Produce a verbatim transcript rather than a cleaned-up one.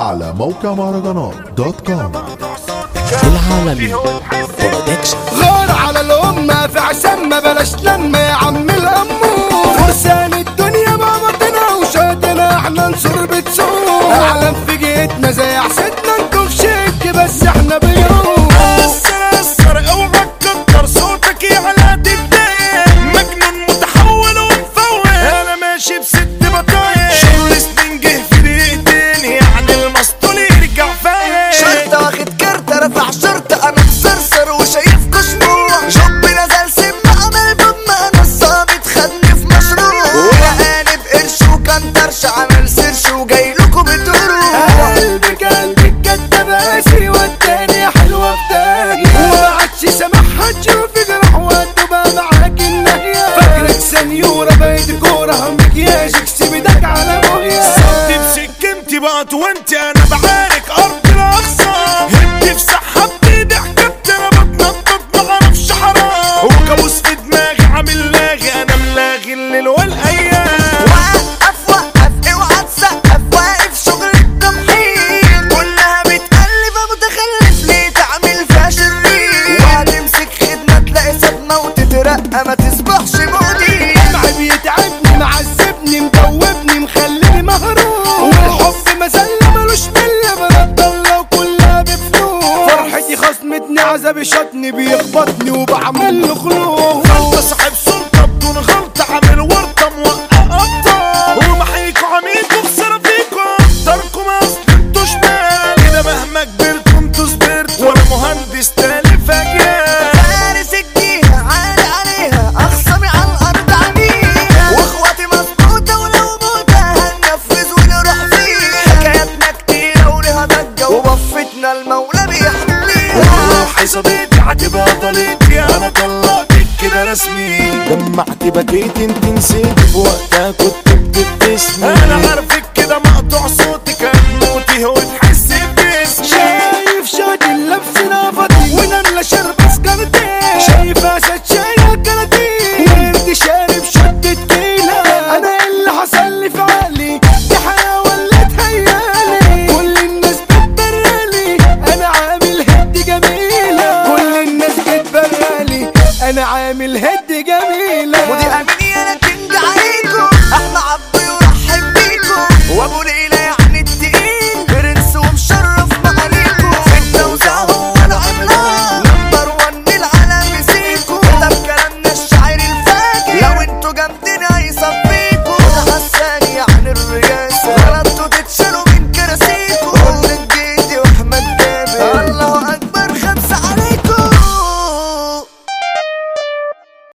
على موقع مهرجانات دوت كوم. العالمي برودكشن. غار على الأمة في عشان بلاش لما يا عم الأمور فرسان الدنيا بابطنا وشاتنا احنا نصر بتسوق اعلم في جيتنا زي عصتنا انتو في شك بس احنا بيوم أسر أسر اوعك كتر صوتك يعلى تتضايق مجنون متحول ومفوق انا ماشي بست بطايق شغل سنين جه في دقيقتين يعني المسطول يرجع فايق شرطة واخد كارتة رفع شرطة انا مسرسر وشايفكوا شموع جوب نزل سم عمل بم انا الصابت خدني في مشروع ولقاني بقرش وكان طرش عمل سرش وجايلكوا بتروح قلبك قلبك كدب قاسي والتاني حلوة بتاني ومعكش سامحها تشوفي جرح وهتبقى معاك النهية فاكرك سنيورة بقيت كورة مكياجك سيبدك على موية صدي بسكنتي بقت وانت انا بعارك ارض الاقصى هدي في سحبتي ضحكت انا بتنطط معرفش حرام وكابوس في دماغي عامل لاغي انا ملاغي الليل والايام وقف وقف اوعى تسقف واقف شغل التمحيط كلها بتقلب متخلف ليه تعمل فيها شرير وهتمسك خدمة تلاقي صدمة وتترقى ما تصبحش مدير دمعي بيتعبني معذبني مدوبني مخليني مهروب والحب مزلة ملوش ملة برد الله وكلها بفلوس فرحتي خصمتني عذابي شطني بيخبطني وبعمل له خلوق غلطة صاحب سلطة بدون غلطة عامل ورطة موقع قطة ومحيكوا عميكوا خسارة فيكوا اكتركم اصل انتوا شمال كده مهما كبرتوا انتوا صبرتوا وانا مهندس تالف اجيال فارس الجيهة عالي عليها اخصمي على الارض عليها واخواتي مظبوطة ولو موتة هننفذ ونروح فيها حكاياتنا كتيرة وليها ضجة وبفتنا المولى بيحميها روحي صديقتي هتبقى طليقتي انا طلقتك كده رسمي دمعت بكيت انت نسيت في وقتها كنت بتبتسمي انا عارفك كده مقطوع صوتك هتموتي وتحس باسمي شايف شادي اللبس نافضي ونملة شرب سكرتين شايف اسد شايل كراتين وانت شارب شدة كيلة انا اللي حصل لي في عقلي دي حياة ولا تهيالي كل الناس بتبرالي انا عامل هد جميلة كل الناس بتبرالي انا عامل هد جميلة ودي امين انا كنت عليكم احمد عبدي ورحب بيكم وابو ليلى يعني التقيل برنس ومشرف مقاليكم في التوزيع هو العملاق نمبر ون العالم يسيكم ده بكلامنا الشاعر الفاجر لو انتوا جامدين هيصفوا